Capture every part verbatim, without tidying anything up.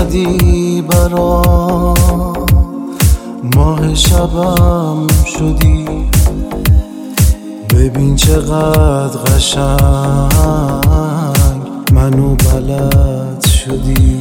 اومدی برام، ماه شبم شدی. ببین چقدر قشنگ منو بلد شدی.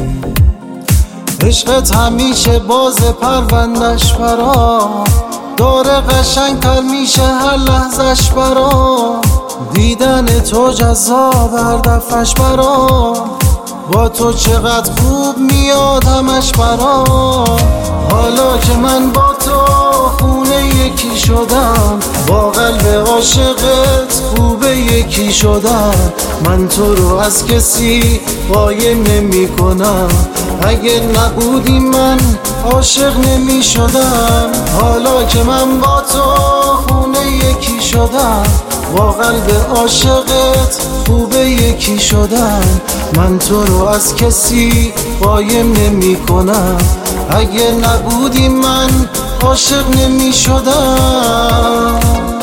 عشقت همیشه باز پروندش برام، داره قشنگ تر میشه هر لحظش برام. دیدن تو جذاب هر دفعش برام، با تو چقدر خوب میاد همش برام. حالا که من با تو خونه یکی شدم، با قلب عاشقت خوبه یکی شدم. من تو رو از کسی قایم نمی کنم، اگه نبودی من عاشق نمی شدم. حالا که من با تو خونه یکی شدم، با قلب عاشقت خوبه یکی شدم. من تو رو از کسی قایم نمی کنم، اگه نبودی من عاشق نمی شدم.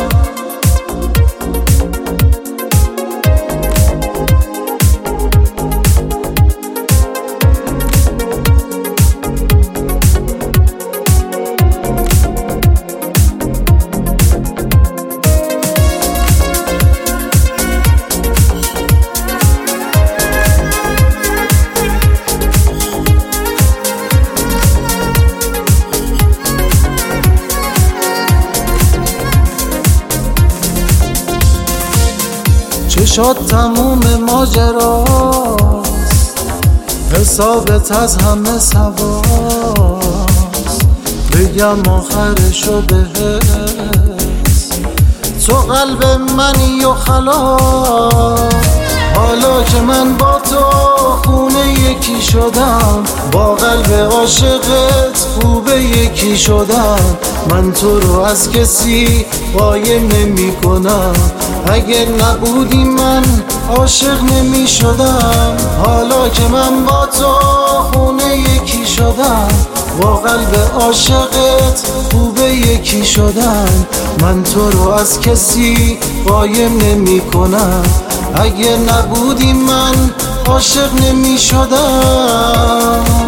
چشات تموم ماجراست، حسابت از همه سواست. بگم آخرشو بهت، تو قلب منی و خلاص. حالا که من با تو خونه یکی شدم، با قلب عاشقت خوبه یکی شدم. من تو رو از کسی قایم نمی کنم، اگه نبودی من عاشق نمی شدم. حالا که من با تو خونه یکی شدم، با قلب عاشقت خوبه یکی شدم. من تو رو از کسی قایم نمی کنم، اگه نبودی من عاشق نمی شدم.